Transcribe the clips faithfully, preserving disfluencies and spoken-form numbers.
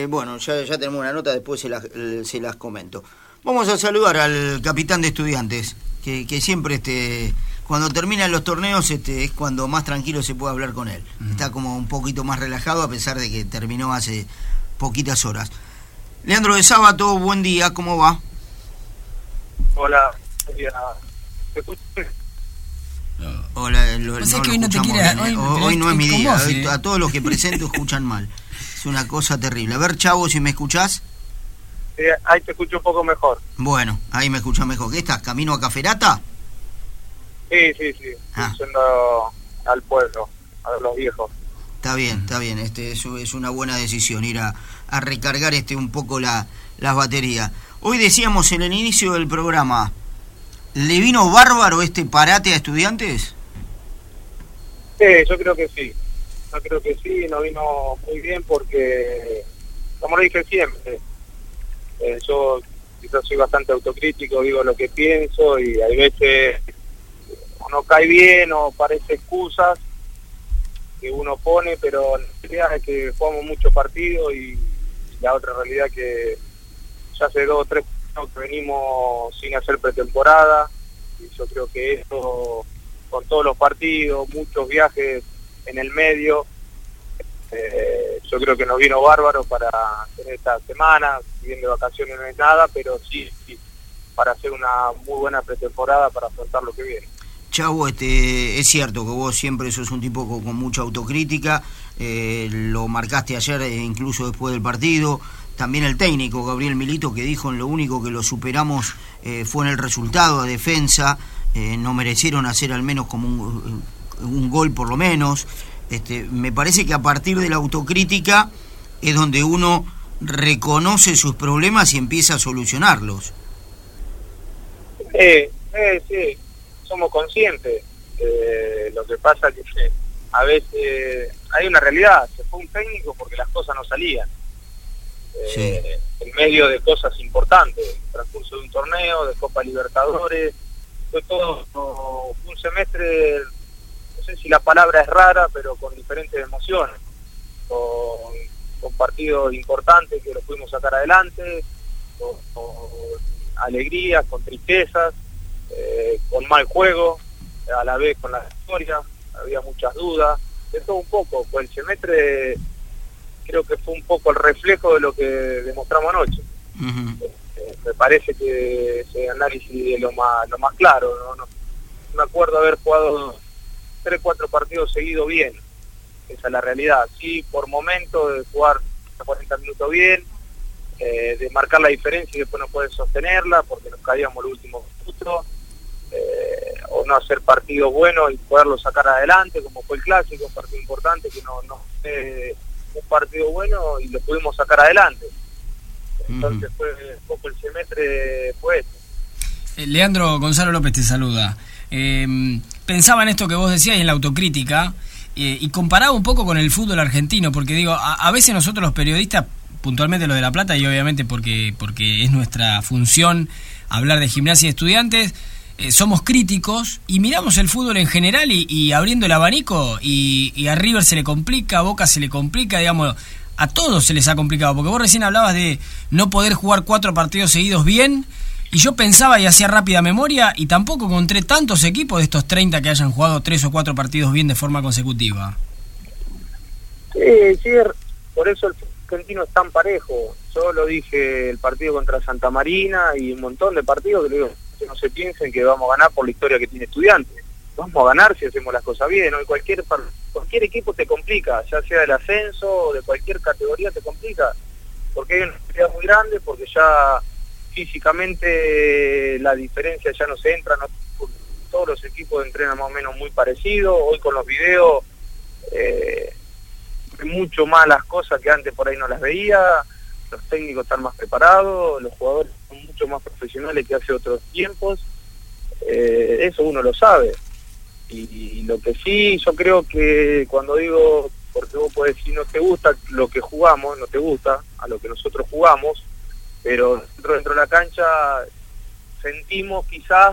Eh, bueno, ya, ya tenemos una nota, después se las, se las comento. Vamos a saludar al capitán de Estudiantes, que, que siempre este, cuando terminan los torneos este, es cuando más tranquilo se puede hablar con él. Uh-huh. Está como un poquito más relajado a pesar de que terminó hace poquitas horas. Leandro de Sábato, buen día, ¿cómo va? Hola, buen día. ¿Me escuchas? Hola, lo, pues no es que lo hoy no te escuchamos quiere, bien, hoy, hoy no es mi día, vos, hoy, ¿eh? a todos los que presento escuchan mal. Es una cosa terrible. A ver, Chavo, si me escuchás. Eh, ahí te escucho un poco mejor. Bueno, ahí me escuchás mejor. ¿Qué estás? ¿Camino a Caferata? Sí, sí, sí. Ah. Estoy yendo al pueblo, a los viejos. Está bien, está bien. Este, eso es una buena decisión, ir a, a recargar este un poco la, las baterías. Hoy decíamos en el inicio del programa, ¿le vino bárbaro este parate a Estudiantes? Sí, yo creo que sí. Yo creo que sí, nos vino muy bien porque, como lo dije siempre, eh, yo quizás soy bastante autocrítico, digo lo que pienso y hay veces uno cae bien o parece excusas que uno pone, pero la realidad es que jugamos muchos partidos y la otra realidad que ya hace dos o tres años que venimos sin hacer pretemporada y yo creo que eso, con todos los partidos, muchos viajes en el medio, eh, yo creo que nos vino bárbaro para tener esta semana, si bien de vacaciones no es nada, pero sí, sí para hacer una muy buena pretemporada para afrontar lo que viene. Chavo, este, es cierto que vos siempre sos un tipo con, con mucha autocrítica, eh, lo marcaste ayer eh, incluso después del partido, también el técnico Gabriel Milito que dijo en lo único que lo superamos eh, fue en el resultado de defensa, eh, no merecieron hacer al menos como un, un gol por lo menos. Este, me parece que a partir de la autocrítica es donde uno reconoce sus problemas y empieza a solucionarlos. Eh, eh, sí, somos conscientes. Eh, lo que pasa es que a veces hay una realidad, se fue un técnico porque las cosas no salían. Eh, sí. En medio de cosas importantes, en el transcurso de un torneo, de Copa Libertadores, fue todo un semestre, no sé si la palabra es rara, pero con diferentes emociones, con, con partidos importantes que los pudimos sacar adelante, con, con alegrías, con tristezas, eh, con mal juego, a la vez con la historia, había muchas dudas, de todo un poco, pues el semestre creo que fue un poco el reflejo de lo que demostramos anoche. Uh-huh. Eh, me parece que ese análisis es lo más, lo más claro, ¿no? No, no me acuerdo haber jugado tres, cuatro partidos seguidos bien, esa es la realidad. Sí, por momentos de jugar cuarenta minutos bien, eh, de marcar la diferencia y después no poder sostenerla porque nos caíamos los últimos minutos, eh, o no hacer partidos buenos y poderlos sacar adelante, como fue el clásico, un partido importante que no, no eh, un partido bueno y lo pudimos sacar adelante. Entonces uh-huh. fue un poco el semestre fue eso. Eh, Leandro, Gonzalo López te saluda. Eh, pensaba en esto que vos decías y en la autocrítica eh, y comparaba un poco con el fútbol argentino, porque digo, a, a veces nosotros los periodistas, puntualmente lo de La Plata y obviamente porque, porque es nuestra función hablar de Gimnasia y Estudiantes, Eh, somos críticos y miramos el fútbol en general y, y abriendo el abanico y, y a River se le complica, a Boca se le complica, digamos, a todos se les ha complicado, porque vos recién hablabas de no poder jugar cuatro partidos seguidos bien y yo pensaba y hacía rápida memoria y tampoco encontré tantos equipos de estos treinta que hayan jugado tres o cuatro partidos bien de forma consecutiva. Sí, sí, por eso el fútbol argentino es tan parejo. Yo lo dije el partido contra Santa Marina y un montón de partidos que le digo, que no se piensen que vamos a ganar por la historia que tiene Estudiantes. Vamos a ganar si hacemos las cosas bien, ¿no? Y cualquier cualquier equipo te complica, ya sea del ascenso o de cualquier categoría te complica, porque hay una historia muy grande, porque ya físicamente la diferencia ya no se entra, no, todos los equipos entrenan más o menos muy parecido, hoy con los videos eh, mucho más las cosas que antes por ahí no las veía, los técnicos están más preparados, los jugadores son mucho más profesionales que hace otros tiempos, eh, eso uno lo sabe. Y, y lo que sí, yo creo que cuando digo, porque vos podés decir no te gusta lo que jugamos, no te gusta a lo que nosotros jugamos, pero dentro, dentro de la cancha sentimos quizás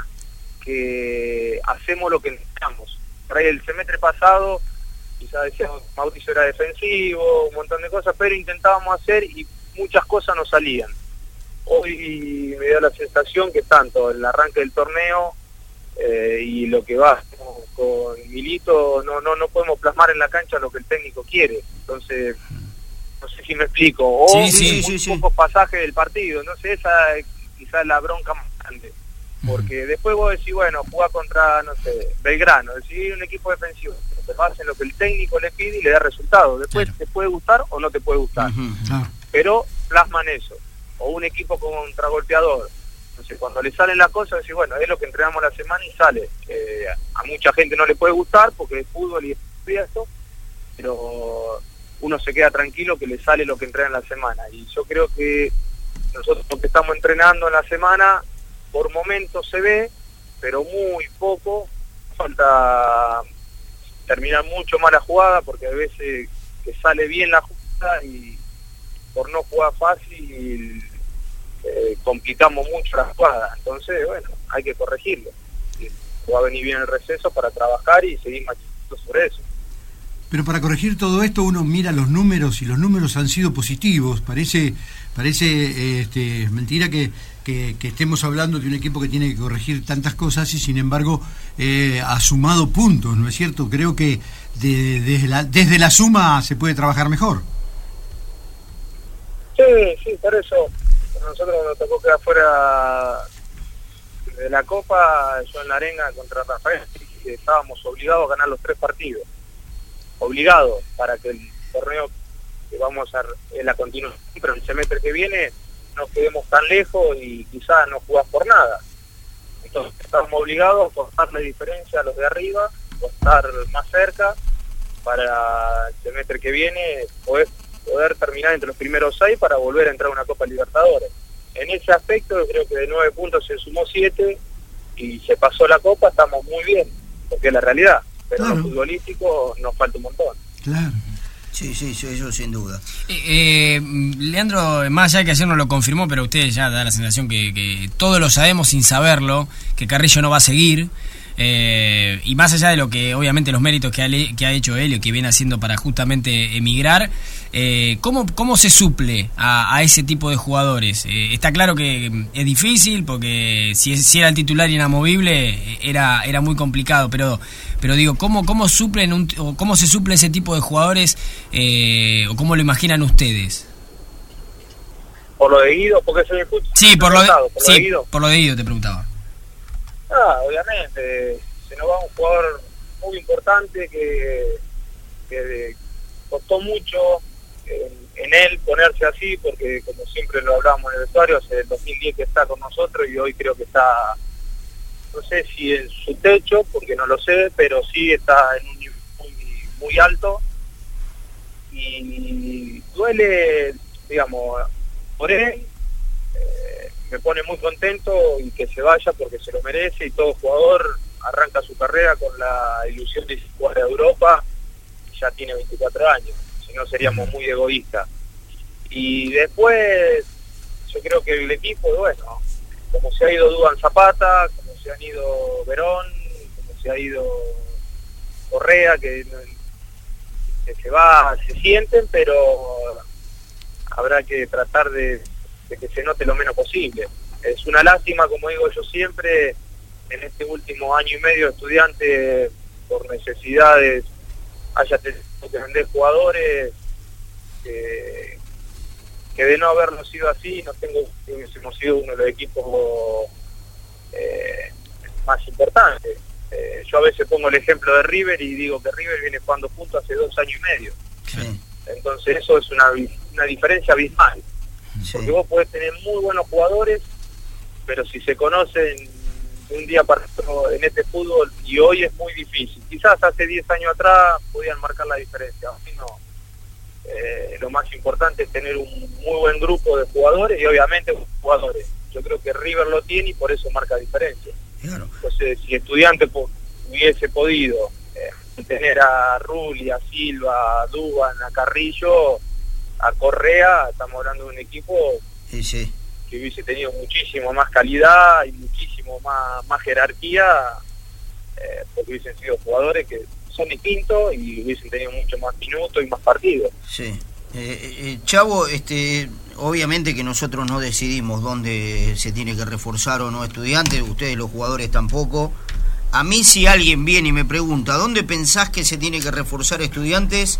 que hacemos lo que necesitamos. Por ahí el semestre pasado, quizás decíamos Mauricio era defensivo, un montón de cosas, pero intentábamos hacer y muchas cosas no salían. Hoy me da la sensación que tanto el arranque del torneo eh, y lo que va con, con Milito, no, no, no podemos plasmar en la cancha lo que el técnico quiere. Entonces, no sé si me explico. O sí, sí, muy sí, sí. pocos pasajes del partido. No sé, esa es quizás la bronca más grande. Porque después vos decís, bueno, jugás contra, no sé, Belgrano, decís un equipo defensivo, te hacen lo que el técnico le pide y le da resultado. Después claro. te puede gustar o no te puede gustar. Uh-huh. Ah. Pero plasman eso. O un equipo contragolpeador. Entonces, cuando le salen las cosas, decís, bueno, es lo que entrenamos la semana y sale. Eh, a mucha gente no le puede gustar porque es fútbol y es esto, pero uno se queda tranquilo que le sale lo que entrena en la semana. Y yo creo que nosotros lo que estamos entrenando en la semana, por momentos se ve, pero muy poco. Falta terminar mucho más la jugada, porque a veces que sale bien la jugada y por no jugar fácil eh, complicamos mucho la jugada. Entonces, bueno, hay que corregirlo. Va a venir bien el receso para trabajar y seguir machando sobre eso. Pero para corregir todo esto uno mira los números y los números han sido positivos. Parece parece este, mentira que, que, que estemos hablando de un equipo que tiene que corregir tantas cosas y sin embargo eh, ha sumado puntos, ¿no es cierto? Creo que de, desde, la, desde la suma se puede trabajar mejor. Sí, sí, por eso a nosotros nos tocó quedar fuera de la Copa, yo en la Arenga contra Rafael, que estábamos obligados a ganar los tres partidos. Obligado para que el torneo que vamos a en la continuación, pero el semestre que viene no quedemos tan lejos y quizás no jugás por nada. Entonces estamos obligados a cortarle diferencia a los de arriba o estar más cerca para el semestre que viene poder, poder terminar entre los primeros seis para volver a entrar a una Copa Libertadores. En ese aspecto yo creo que de nueve puntos se sumó siete y se pasó la Copa, estamos muy bien, porque es la realidad. Pero claro. En lo futbolístico nos falta un montón. Claro. Sí, sí, sí, eso sin duda. Eh, eh, Leandro, más allá de que ayer no lo confirmó, pero usted ya da la sensación que, que todos lo sabemos sin saberlo, que Carrillo no va a seguir. Eh, y más allá de lo que obviamente los méritos que ha, que ha hecho él y que viene haciendo para justamente emigrar, eh, ¿cómo, cómo se suple a, a ese tipo de jugadores? Eh, está claro que es difícil porque si, si era el titular inamovible era, era muy complicado, pero pero digo, ¿cómo, cómo suplen un, o cómo se suple ese tipo de jugadores eh, o cómo lo imaginan ustedes? Por lo de Guido, porque se me escucha. Sí, por lo de, por sí, lo de Guido. por lo de Guido te preguntaba. Ah, obviamente, se nos va un jugador muy importante que, que costó mucho en, en él ponerse así, porque como siempre lo hablábamos en el vestuario, hace el dos mil diez que está con nosotros y hoy creo que está, no sé si en su techo, porque no lo sé, pero sí está en un nivel muy, muy alto y duele, digamos, por él. Me pone muy contento y que se vaya porque se lo merece y todo jugador arranca su carrera con la ilusión de jugar a Europa y ya tiene veinticuatro años, si no seríamos muy egoístas. Y después yo creo que el equipo, bueno, como se ha ido Duban Zapata, como se han ido Verón, como se ha ido Correa, que, que se va, se sienten, pero habrá que tratar de de que se note lo menos posible. Es una lástima, como digo yo siempre, en este último año y medio Estudiante, por necesidades, haya tenido que vender jugadores que, que de no haberlo sido así, no tengo que hubiésemos sido uno de los equipos eh, más importantes. Eh, yo a veces pongo el ejemplo de River y digo que River viene jugando juntos hace dos años y medio. Sí. Entonces eso es una, una diferencia abismal. Sí. Porque vos podés tener muy buenos jugadores, pero si se conocen de un día para otro en este fútbol, y hoy es muy difícil. Quizás hace diez años atrás podían marcar la diferencia, hoy no. Eh, lo más importante es tener un muy buen grupo de jugadores y obviamente jugadores. Yo creo que River lo tiene y por eso marca diferencia. Claro. Entonces, si Estudiante hubiese podido eh, tener a Rulli, a Silva, a Duban, a Carrillo, a Correa, estamos hablando de un equipo sí, sí. que hubiese tenido muchísimo más calidad y muchísimo más, más jerarquía, eh, porque hubiesen sido jugadores que son distintos y hubiesen tenido mucho más minutos y más partidos. Sí. Eh, eh, Chavo, este, obviamente que nosotros no decidimos dónde se tiene que reforzar o no Estudiantes, ustedes los jugadores tampoco. A mí si alguien viene y me pregunta, ¿dónde pensás que se tiene que reforzar Estudiantes?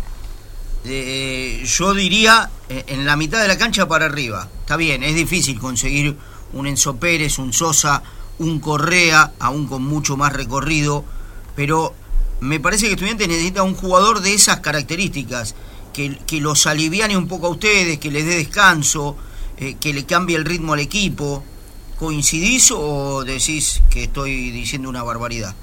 Eh, yo diría eh, en la mitad de la cancha para arriba. Está bien, es difícil conseguir un Enzo Pérez, un Sosa, un Correa, aún con mucho más recorrido, pero me parece que Estudiantes necesita un jugador de esas características, que, que los aliviane un poco a ustedes, que les dé descanso, eh, que le cambie el ritmo al equipo. ¿Coincidís o decís que estoy diciendo una barbaridad?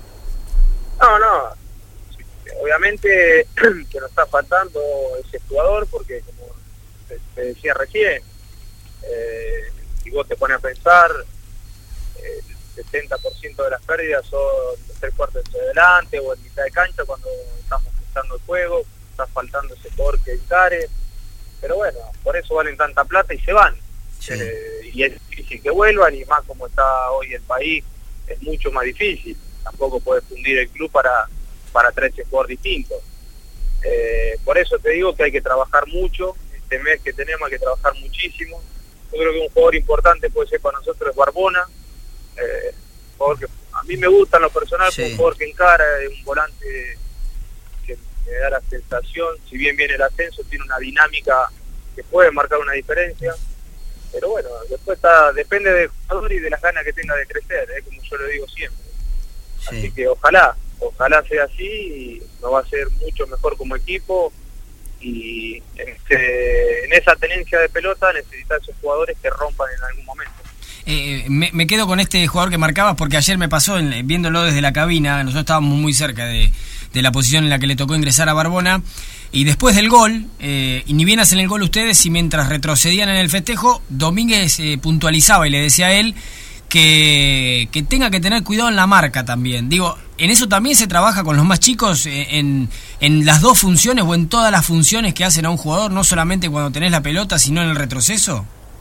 No, no. Obviamente que nos está faltando ese jugador, porque como te, te decía recién, eh, si vos te pones a pensar, eh, el setenta por ciento de las pérdidas son tres cuartos de adelante o en mitad de cancha cuando estamos buscando el juego, está faltando ese jugador que encare, pero bueno, por eso valen tanta plata y se van. Sí. Eh, y es difícil que vuelvan, y más como está hoy el país, es mucho más difícil. Tampoco puedes fundir el club para, para traer ese jugador distinto. Eh, por eso te digo que hay que trabajar mucho, este mes que tenemos hay que trabajar muchísimo. Yo creo que un jugador importante puede ser para nosotros es Barbona, eh, un jugador que a mí me gusta en lo personal, sí. Un jugador que encara, un volante que me da la sensación, si bien viene el ascenso, tiene una dinámica que puede marcar una diferencia. Pero bueno, después está, depende del jugador y de las ganas que tenga de crecer, ¿eh? Como yo lo digo siempre. Sí. Así que ojalá, ojalá sea así, y nos va a ser mucho mejor como equipo, y en, ese, en esa tenencia de pelota necesitan esos jugadores que rompan en algún momento. Eh, me, me quedo con este jugador que marcabas, porque ayer me pasó, en, viéndolo desde la cabina, nosotros estábamos muy cerca de, de la posición en la que le tocó ingresar a Barbona, y después del gol, eh, y ni bien hacen el gol ustedes, y mientras retrocedían en el festejo, Domínguez eh, puntualizaba y le decía a él que, que tenga que tener cuidado en la marca también. Digo, ¿en eso también se trabaja con los más chicos, eh, en, en las dos funciones o en todas las funciones que hacen a un jugador, no solamente cuando tenés la pelota, sino en el retroceso?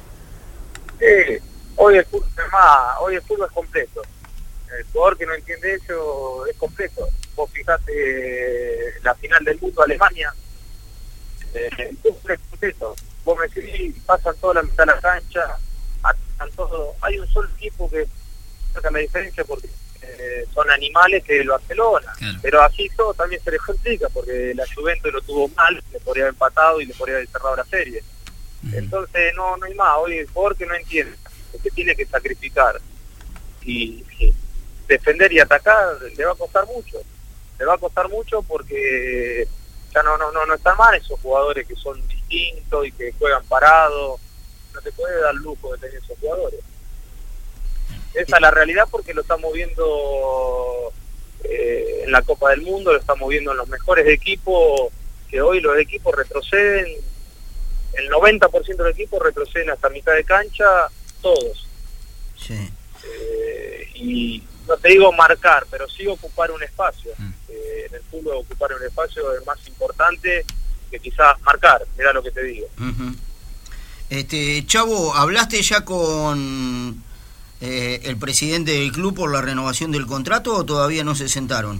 Sí, hoy el fútbol es más, hoy el fútbol es completo. El jugador que no entiende eso es completo. Vos fijate eh, la final del mundo Alemania, eh, el fútbol es completo. Vos me decís, pasan toda la mitad de la cancha, atacan todo. Hay un solo equipo que saca la diferencia porque eh, son animales que lo Barcelona. Claro. Pero así todo también se les complica, porque la Juventus lo tuvo mal, le podría haber empatado y le podría haber cerrado la serie. Uh-huh. Entonces no, no hay más. Hoy el jugador que no entiende, que tiene que sacrificar y, y defender y atacar, le va a costar mucho. Le va a costar mucho porque ya no no no no están mal esos jugadores que son distintos y que juegan parados. No te puede dar lujo de tener esos jugadores. Esa es la realidad, porque lo estamos viendo eh, en la Copa del Mundo, lo estamos viendo en los mejores equipos, que hoy los equipos retroceden, el noventa por ciento de los equipos retroceden hasta mitad de cancha, todos. Sí. Eh, y no te digo marcar, pero sí ocupar un espacio. Mm. Eh, en el fútbol ocupar un espacio es más importante que quizás marcar, mirá lo que te digo. Uh-huh. Este, Chavo, ¿hablaste ya con eh, el presidente del club por la renovación del contrato o todavía no se sentaron?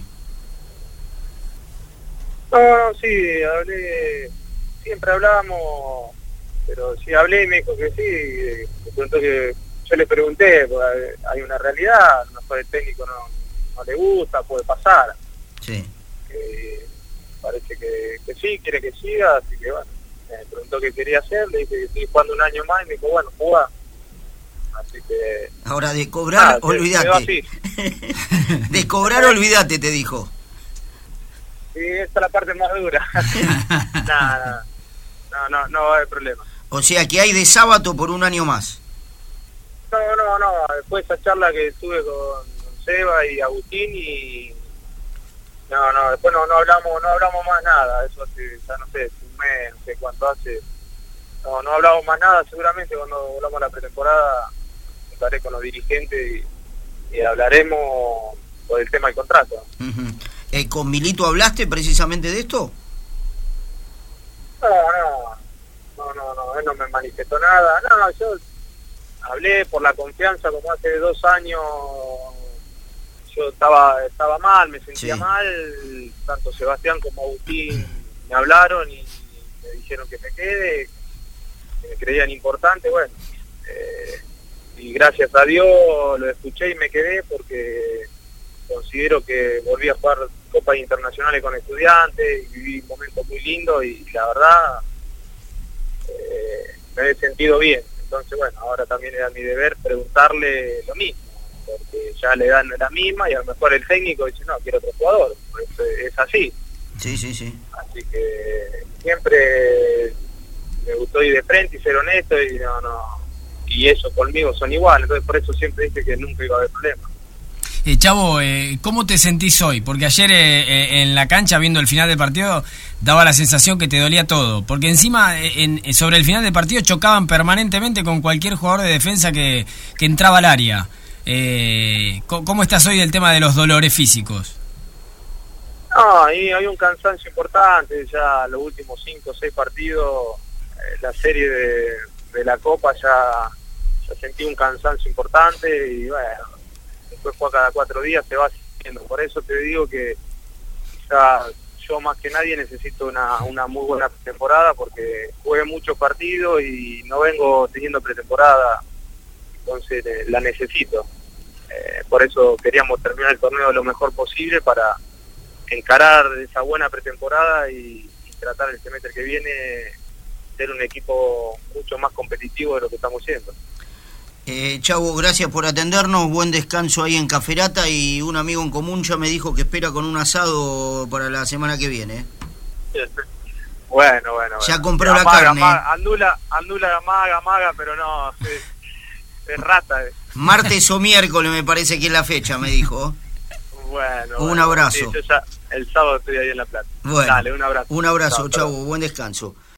No, no, sí, hablé, siempre hablamos, pero sí hablé y me dijo que sí, me preguntó que yo le pregunté, porque hay una realidad, a lo mejor el técnico no, no le gusta, puede pasar. Sí. Eh, parece que, que sí, quiere que siga, así que bueno, me preguntó qué quería hacer, le dije que estoy jugando un año más y me dijo, bueno, jugá. Así que... Ahora, de cobrar, ah, olvídate. De cobrar, olvídate, te dijo. Sí, esa es la parte más dura. Nada, no, no, no va a haber problema. O sea, que hay de sábado por un año más. No, no, no, después de esa charla que tuve con Seba y Agustín y... No, no, después no, no hablamos no hablamos más nada, eso hace, ya no sé, un mes, no sé cuánto hace. No, no hablamos más nada, seguramente cuando volvamos a la pretemporada estaré con los dirigentes y, y hablaremos por el tema del contrato. Uh-huh. eh, ¿Con Milito hablaste precisamente de esto? No, no, no, no, no, él no me manifestó nada, no, no, yo hablé por la confianza, como hace dos años yo estaba estaba mal, me sentía sí. mal, tanto Sebastián como Agustín me hablaron y me dijeron que me quede, que me creían importante, bueno, eh, y gracias a Dios lo escuché y me quedé porque considero que volví a jugar copas internacionales con Estudiantes y viví un momento muy lindo y la verdad eh, me he sentido bien. Entonces, bueno, ahora también era mi deber preguntarle lo mismo, porque ya le dan la misma y a lo mejor el técnico dice, no, quiero otro jugador. Pues, es así. Sí, sí, sí. Así que siempre me gustó ir de frente y ser honesto y no, no, y eso conmigo son iguales, entonces por eso siempre dije que nunca iba a haber problemas. Eh, Chavo, eh, ¿cómo te sentís hoy? Porque ayer eh, eh, en la cancha, viendo el final del partido, daba la sensación que te dolía todo. Porque encima, eh, en, sobre el final del partido, chocaban permanentemente con cualquier jugador de defensa que, que entraba al área. Eh, ¿Cómo estás hoy del tema de los dolores físicos? No, ahí hay un cansancio importante. Ya los últimos cinco o seis partidos, eh, la serie de, de la Copa, ya, ya sentí un cansancio importante y bueno, después juega cada cuatro días, se va sintiendo. Por eso te digo que ya yo más que nadie necesito una, una muy buena temporada porque jugué muchos partidos y no vengo teniendo pretemporada, entonces eh, la necesito. Eh, por eso queríamos terminar el torneo lo mejor posible para encarar esa buena pretemporada y, y tratar el semestre que viene ser un equipo mucho más competitivo de lo que estamos siendo. Eh, Chavo, gracias por atendernos, buen descanso ahí en Caferata y un amigo en común ya me dijo que espera con un asado para la semana que viene. Bueno, bueno. Ya bueno. compró amaga, la carne. Amaga, andula, andula, amaga, amaga, pero no, es, es rata. Es. Martes o miércoles me parece que es la fecha, me dijo. Bueno. Un bueno, abrazo. Sí, yo ya el sábado estoy ahí en La Plata. Bueno, dale, un abrazo. Un abrazo, Chao, Chavo, buen descanso.